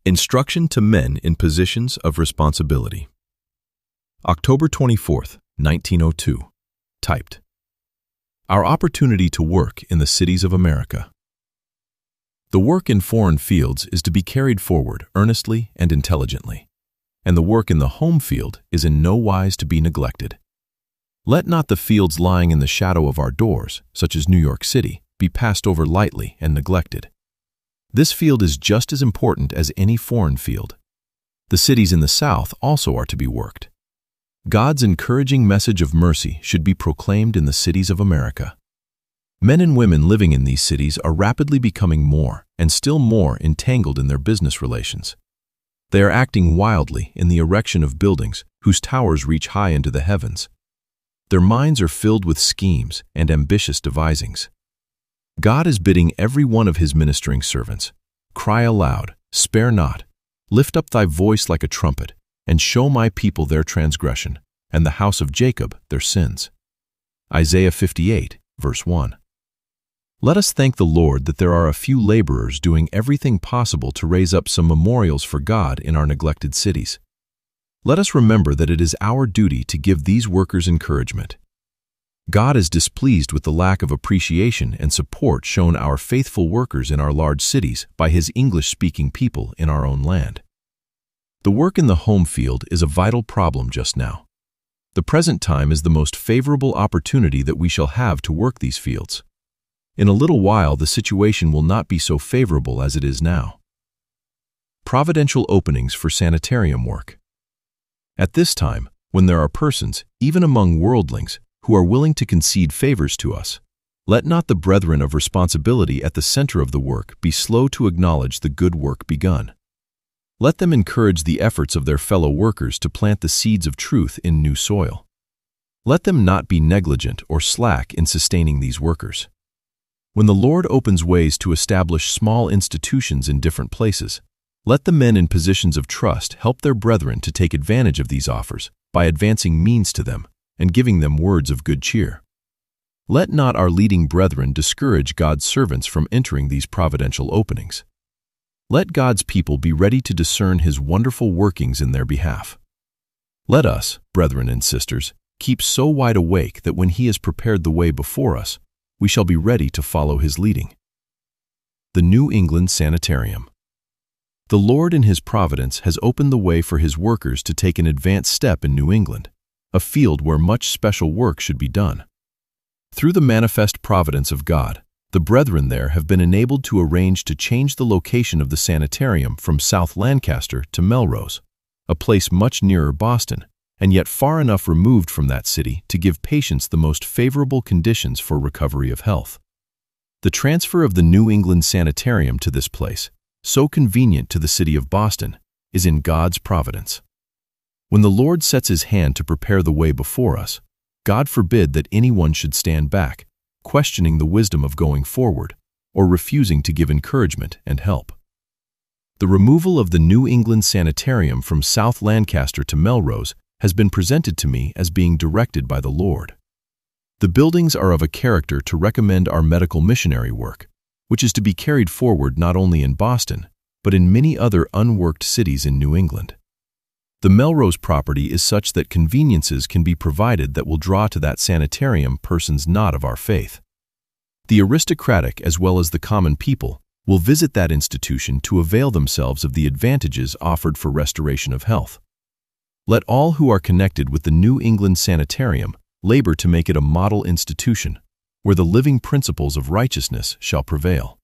Instruction to Men in Positions of Responsibility. October 24th, 1902. Typed. Our opportunity to work in the cities of America. The work in foreign fields is to be carried forward earnestly and intelligently, and the work in the home field is in no wise to be neglected. Let not the fields lying in the shadow of our doors, such as New York City, be passed over lightly and neglected. This field is just as important as any foreign field. The cities in the South also are to be worked. God's encouraging message of mercy should be proclaimed in the cities of America. Men and women living in these cities are rapidly becoming more and still more entangled in their business relations. They are acting wildly in the erection of buildings whose towers reach high into the heavens. Their minds are filled with schemes and ambitious devisings. God is bidding every one of his ministering servants, cry aloud, spare not, lift up thy voice like a trumpet, and show my people their transgression, and the house of Jacob their sins. Isaiah 58, verse 1. Let us thank the Lord that there are a few laborers doing everything possible to raise up some memorials for God in our neglected cities. Let us remember that it is our duty to give these workers encouragement. God is displeased with the lack of appreciation and support shown our faithful workers in our large cities by his English-speaking people in our own land. The work in the home field is a vital problem just now. The present time is the most favorable opportunity that we shall have to work these fields. In a little while, the situation will not be so favorable as it is now. Providential openings for sanitarium work. At this time, when there are persons, even among worldlings, who are willing to concede favors to us, let not the brethren of responsibility at the center of the work be slow to acknowledge the good work begun. Let them encourage the efforts of their fellow workers to plant the seeds of truth in new soil. Let them not be negligent or slack in sustaining these workers. When the Lord opens ways to establish small institutions in different places, let the men in positions of trust help their brethren to take advantage of these offers by advancing means to them and giving them words of good cheer. Let not our leading brethren discourage God's servants from entering these providential openings. Let God's people be ready to discern his wonderful workings in their behalf. Let us, brethren and sisters, keep so wide awake that when he has prepared the way before us, we shall be ready to follow his leading. The New England Sanitarium. The Lord in his providence has opened the way for his workers to take an advanced step in New England, a field where much special work should be done. Through the manifest providence of God, the brethren there have been enabled to arrange to change the location of the sanitarium from South Lancaster to Melrose, a place much nearer Boston, and yet far enough removed from that city to give patients the most favorable conditions for recovery of health. The transfer of the New England Sanitarium to this place, so convenient to the city of Boston, is in God's providence. When the Lord sets his hand to prepare the way before us, God forbid that anyone should stand back, questioning the wisdom of going forward, or refusing to give encouragement and help. The removal of the New England Sanitarium from South Lancaster to Melrose has been presented to me as being directed by the Lord. The buildings are of a character to recommend our medical missionary work, which is to be carried forward not only in Boston, but in many other unworked cities in New England. The Melrose property is such that conveniences can be provided that will draw to that sanitarium persons not of our faith. The aristocratic as well as the common people will visit that institution to avail themselves of the advantages offered for restoration of health. Let all who are connected with the New England Sanitarium labor to make it a model institution, where the living principles of righteousness shall prevail.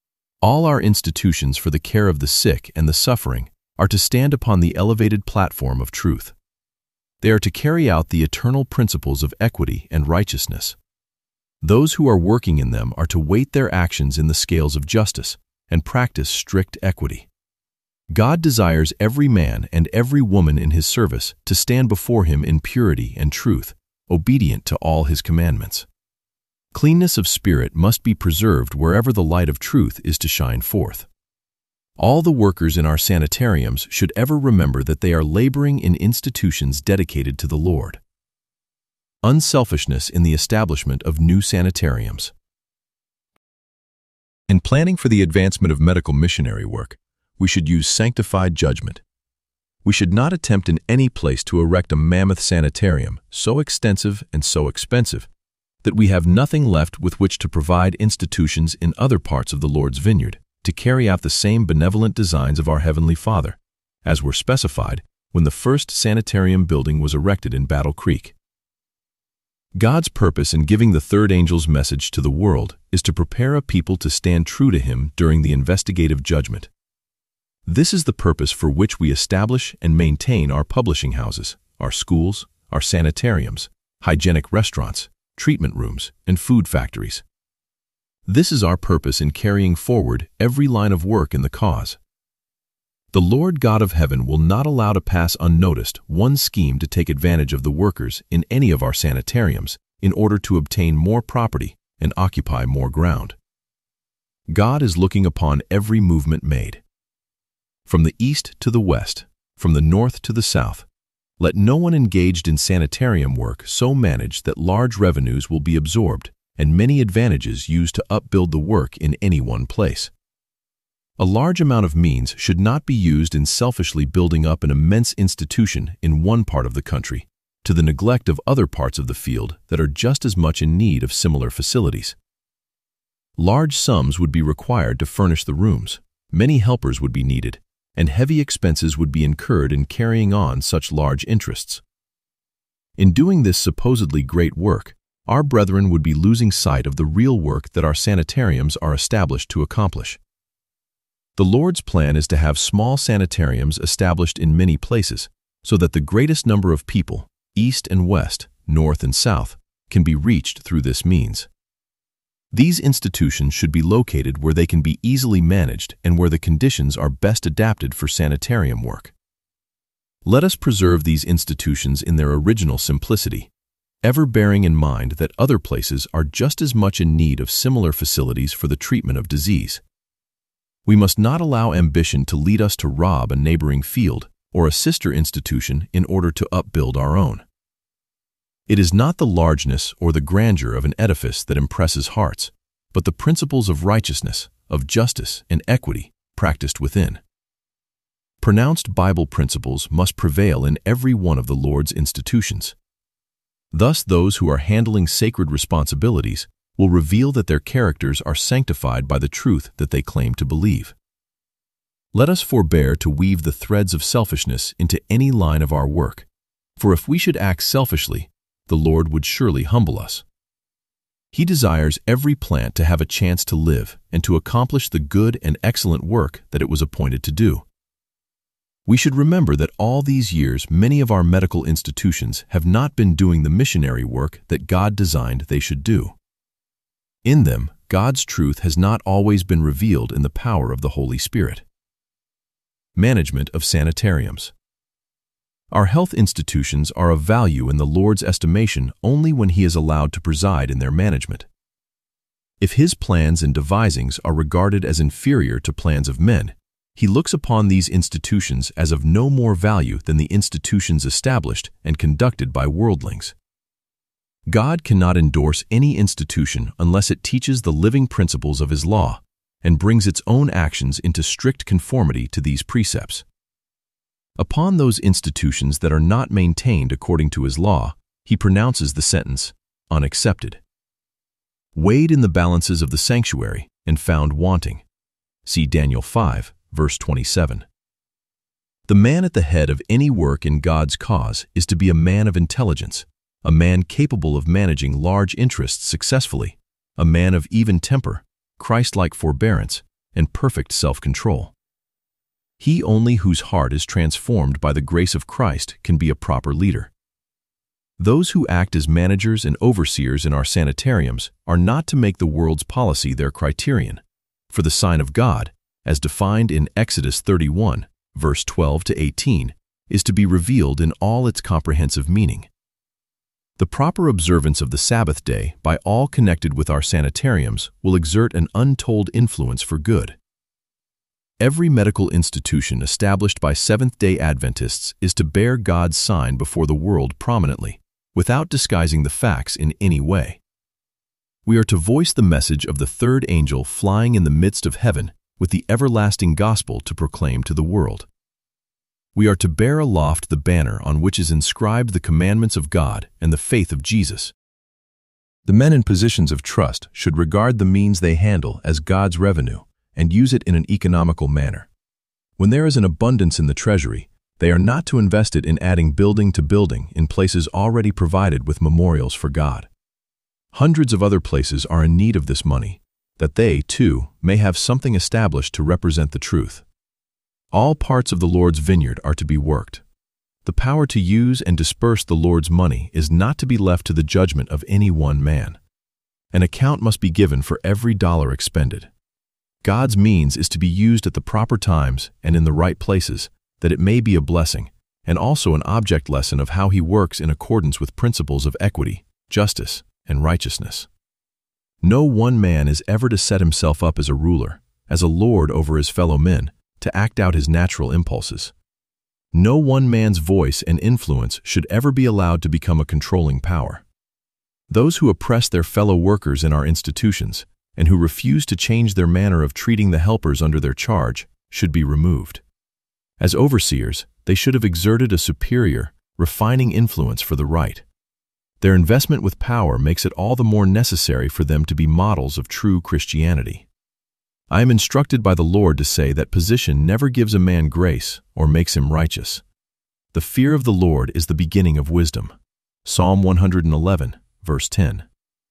All our institutions for the care of the sick and the suffering are to stand upon the elevated platform of truth. They are to carry out the eternal principles of equity and righteousness. Those who are working in them are to weight their actions in the scales of justice and practice strict equity. God desires every man and every woman in his service to stand before him in purity and truth, obedient to all his commandments. Cleanness of spirit must be preserved wherever the light of truth is to shine forth. All the workers in our sanitariums should ever remember that they are laboring in institutions dedicated to the Lord. Unselfishness in the establishment of new sanitariums. In planning for the advancement of medical missionary work, we should use sanctified judgment. We should not attempt in any place to erect a mammoth sanitarium so extensive and so expensive that we have nothing left with which to provide institutions in other parts of the Lord's vineyard to carry out the same benevolent designs of our Heavenly Father, as were specified when the first sanitarium building was erected in Battle Creek. God's purpose in giving the third angel's message to the world is to prepare a people to stand true to him during the investigative judgment. This is the purpose for which we establish and maintain our publishing houses, our schools, our sanitariums, hygienic restaurants, treatment rooms, and food factories. This is our purpose in carrying forward every line of work in the cause. The Lord God of heaven will not allow to pass unnoticed one scheme to take advantage of the workers in any of our sanitariums in order to obtain more property and occupy more ground. God is looking upon every movement made. From the east to the west, from the north to the south, let no one engaged in sanitarium work so manage that large revenues will be absorbed and many advantages used to upbuild the work in any one place. A large amount of means should not be used in selfishly building up an immense institution in one part of the country to the neglect of other parts of the field that are just as much in need of similar facilities. Large sums would be required to furnish the rooms, many helpers would be needed, and heavy expenses would be incurred in carrying on such large interests. In doing this supposedly great work, our brethren would be losing sight of the real work that our sanitariums are established to accomplish. The Lord's plan is to have small sanitariums established in many places so that the greatest number of people, east and west, north and south, can be reached through this means. These institutions should be located where they can be easily managed and where the conditions are best adapted for sanitarium work. Let us preserve these institutions in their original simplicity, ever bearing in mind that other places are just as much in need of similar facilities for the treatment of disease. We must not allow ambition to lead us to rob a neighboring field or a sister institution in order to upbuild our own. It is not the largeness or the grandeur of an edifice that impresses hearts, but the principles of righteousness, of justice, and equity practiced within. Pronounced Bible principles must prevail in every one of the Lord's institutions. Thus, those who are handling sacred responsibilities will reveal that their characters are sanctified by the truth that they claim to believe. Let us forbear to weave the threads of selfishness into any line of our work, for if we should act selfishly, the Lord would surely humble us. He desires every plant to have a chance to live and to accomplish the good and excellent work that it was appointed to do. We should remember that all these years many of our medical institutions have not been doing the missionary work that God designed they should do. In them, God's truth has not always been revealed in the power of the Holy Spirit. Management of sanitariums. Our health institutions are of value in the Lord's estimation only when He is allowed to preside in their management. If His plans and devisings are regarded as inferior to plans of men, He looks upon these institutions as of no more value than the institutions established and conducted by worldlings. God cannot endorse any institution unless it teaches the living principles of His law and brings its own actions into strict conformity to these precepts. Upon those institutions that are not maintained according to His law, He pronounces the sentence, unaccepted. Weighed in the balances of the sanctuary and found wanting. See Daniel 5, verse 27. The man at the head of any work in God's cause is to be a man of intelligence, a man capable of managing large interests successfully, a man of even temper, Christ-like forbearance, and perfect self-control. He only whose heart is transformed by the grace of Christ can be a proper leader. Those who act as managers and overseers in our sanitariums are not to make the world's policy their criterion, for the sign of God, as defined in Exodus 31, verse 12 to 18, is to be revealed in all its comprehensive meaning. The proper observance of the Sabbath day by all connected with our sanitariums will exert an untold influence for good. Every medical institution established by Seventh-day Adventists is to bear God's sign before the world prominently, without disguising the facts in any way. We are to voice the message of the third angel flying in the midst of heaven with the everlasting gospel to proclaim to the world. We are to bear aloft the banner on which is inscribed the commandments of God and the faith of Jesus. The men in positions of trust should regard the means they handle as God's revenue and use it in an economical manner. When there is an abundance in the treasury, they are not to invest it in adding building to building in places already provided with memorials for God. Hundreds of other places are in need of this money, that they, too, may have something established to represent the truth. All parts of the Lord's vineyard are to be worked. The power to use and disperse the Lord's money is not to be left to the judgment of any one man. An account must be given for every dollar expended. God's means is to be used at the proper times and in the right places, that it may be a blessing, and also an object lesson of how He works in accordance with principles of equity, justice, and righteousness. No one man is ever to set himself up as a ruler, as a lord over his fellow men, to act out his natural impulses. No one man's voice and influence should ever be allowed to become a controlling power. Those who oppress their fellow workers in our institutions, and who refuse to change their manner of treating the helpers under their charge, should be removed. As overseers, they should have exerted a superior, refining influence for the right. Their investment with power makes it all the more necessary for them to be models of true Christianity. I am instructed by the Lord to say that position never gives a man grace or makes him righteous. The fear of the Lord is the beginning of wisdom. Psalm 111, verse 10.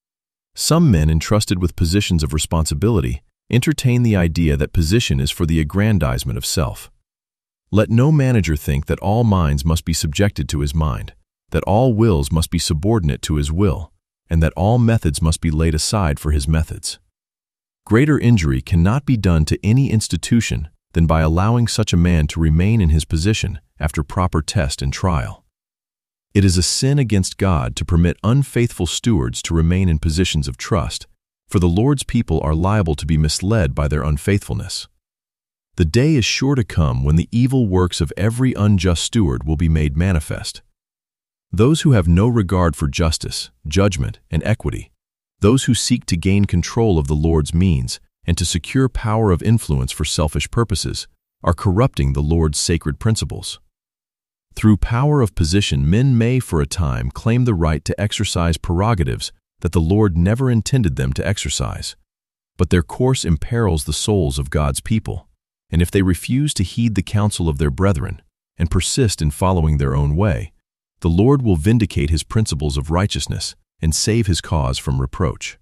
Some men entrusted with positions of responsibility entertain the idea that position is for the aggrandizement of self. Let no manager think that all minds must be subjected to his mind, that all wills must be subordinate to his will, and that all methods must be laid aside for his methods. Greater injury cannot be done to any institution than by allowing such a man to remain in his position after proper test and trial. It is a sin against God to permit unfaithful stewards to remain in positions of trust, for the Lord's people are liable to be misled by their unfaithfulness. The day is sure to come when the evil works of every unjust steward will be made manifest. Those who have no regard for justice, judgment, and equity, those who seek to gain control of the Lord's means and to secure power of influence for selfish purposes, are corrupting the Lord's sacred principles. Through power of position, men may for a time claim the right to exercise prerogatives that the Lord never intended them to exercise. But their course imperils the souls of God's people, and if they refuse to heed the counsel of their brethren and persist in following their own way, the Lord will vindicate His principles of righteousness and save His cause from reproach.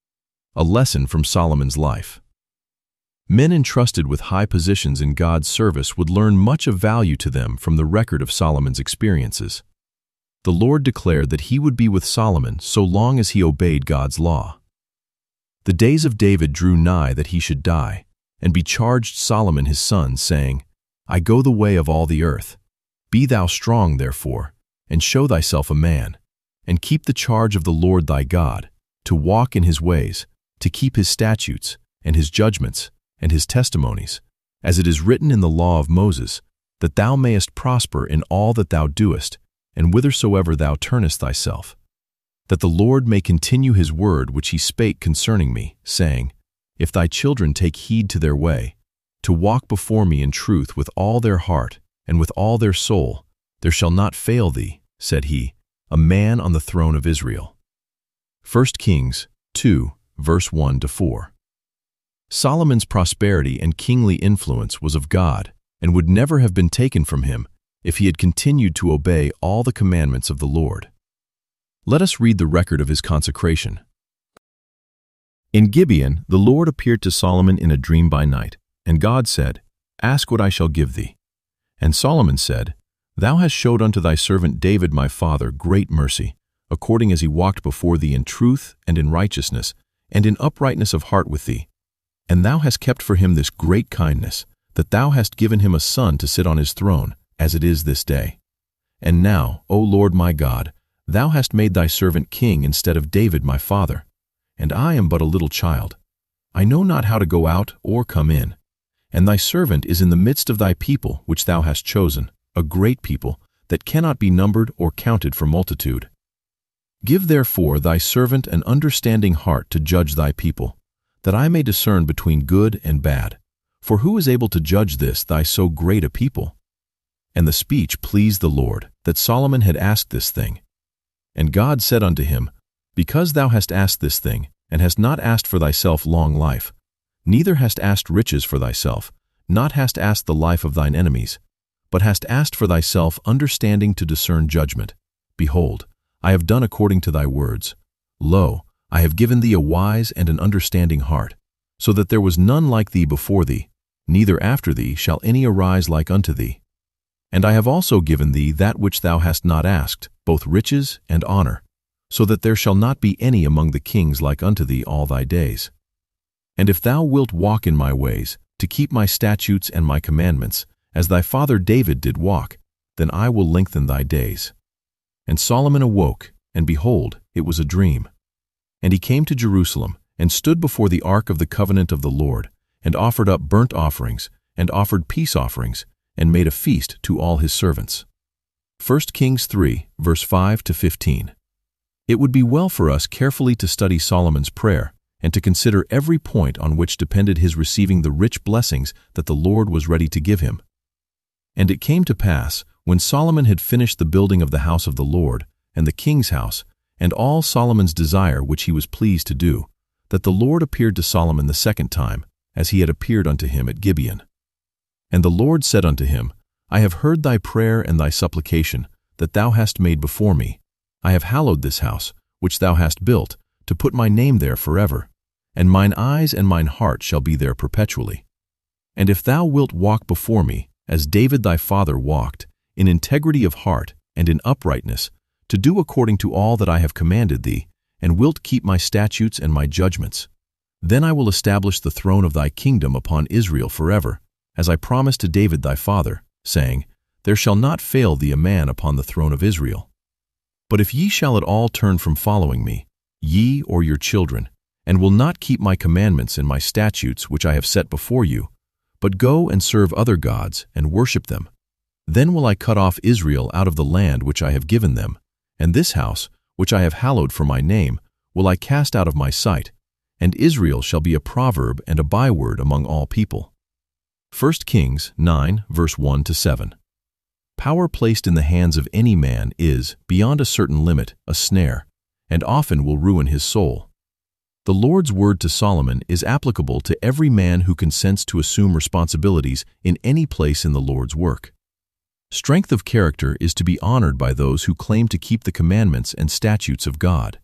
A lesson from Solomon's life. Men entrusted with high positions in God's service would learn much of value to them from the record of Solomon's experiences. The Lord declared that He would be with Solomon so long as he obeyed God's law. The days of David drew nigh that he should die, and becharged Solomon his son, saying, I go the way of all the earth. Be thou strong, therefore, and show thyself a man, and keep the charge of the Lord thy God, to walk in His ways, to keep His statutes, and His judgments, and His testimonies, as it is written in the law of Moses, that thou mayest prosper in all that thou doest, and whithersoever thou turnest thyself, that the Lord may continue His word which He spake concerning me, saying, If thy children take heed to their way, to walk before me in truth with all their heart, and with all their soul, there shall not fail thee, said He, a man on the throne of Israel. 1 Kings 2, verse 1-4. Solomon's prosperity and kingly influence was of God and would never have been taken from him if he had continued to obey all the commandments of the Lord. Let us read the record of his consecration. In Gibeon, the Lord appeared to Solomon in a dream by night, and God said, Ask what I shall give thee. And Solomon said, Thou hast showed unto thy servant David my father great mercy, according as he walked before thee in truth and in righteousness, and in uprightness of heart with thee. And thou hast kept for him this great kindness, that thou hast given him a son to sit on his throne, as it is this day. And now, O Lord my God, thou hast made thy servant king instead of David my father. And I am but a little child. I know not how to go out or come in. And thy servant is in the midst of thy people which thou hast chosen, a great people, that cannot be numbered or counted for multitude. Give therefore thy servant an understanding heart to judge thy people, that I may discern between good and bad. For who is able to judge this thy so great a people? And the speech pleased the Lord, that Solomon had asked this thing. And God said unto him, Because thou hast asked this thing, and hast not asked for thyself long life, neither hast asked riches for thyself, not hast asked the life of thine enemies, but hast asked for thyself understanding to discern judgment. Behold, I have done according to thy words. Lo, I have given thee a wise and an understanding heart, so that there was none like thee before thee, neither after thee shall any arise like unto thee. And I have also given thee that which thou hast not asked, both riches and honor, so that there shall not be any among the kings like unto thee all thy days. And if thou wilt walk in my ways, to keep my statutes and my commandments, as thy father David did walk, then I will lengthen thy days. And Solomon awoke, and behold, it was a dream. And he came to Jerusalem, and stood before the ark of the covenant of the Lord, and offered up burnt offerings, and offered peace offerings, and made a feast to all his servants. 1 Kings 3, verse 5-15. It would be well for us carefully to study Solomon's prayer, and to consider every point on which depended his receiving the rich blessings that the Lord was ready to give him. And it came to pass, when Solomon had finished the building of the house of the Lord, and the king's house, and all Solomon's desire which he was pleased to do, that the Lord appeared to Solomon the second time, as he had appeared unto him at Gibeon. And the Lord said unto him, I have heard thy prayer and thy supplication, that thou hast made before me. I have hallowed this house, which thou hast built, to put my name there forever, and mine eyes and mine heart shall be there perpetually. And if thou wilt walk before me, as David thy father walked, in integrity of heart and in uprightness, to do according to all that I have commanded thee, and wilt keep my statutes and my judgments, then I will establish the throne of thy kingdom upon Israel forever, as I promised to David thy father, saying, There shall not fail thee a man upon the throne of Israel. But if ye shall at all turn from following me, ye or your children, and will not keep my commandments and my statutes which I have set before you, but go and serve other gods and worship them, then will I cut off Israel out of the land which I have given them, and this house, which I have hallowed for my name, will I cast out of my sight, and Israel shall be a proverb and a byword among all people. 1 Kings 9, verse 1-7. Power placed in the hands of any man is, beyond a certain limit, a snare, and often will ruin his soul. The Lord's word to Solomon is applicable to every man who consents to assume responsibilities in any place in the Lord's work. Strength of character is to be honored by those who claim to keep the commandments and statutes of God.